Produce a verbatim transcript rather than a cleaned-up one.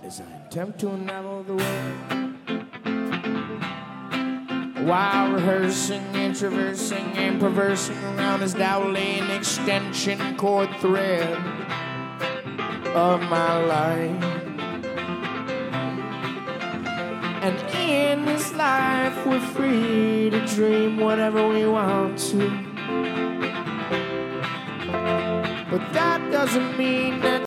as I attempt to unravel the world. While rehearsing, introversing, and perversing around this dowling extension cord thread of my life. And in this life, we're free to dream whatever we want to. But that doesn't mean that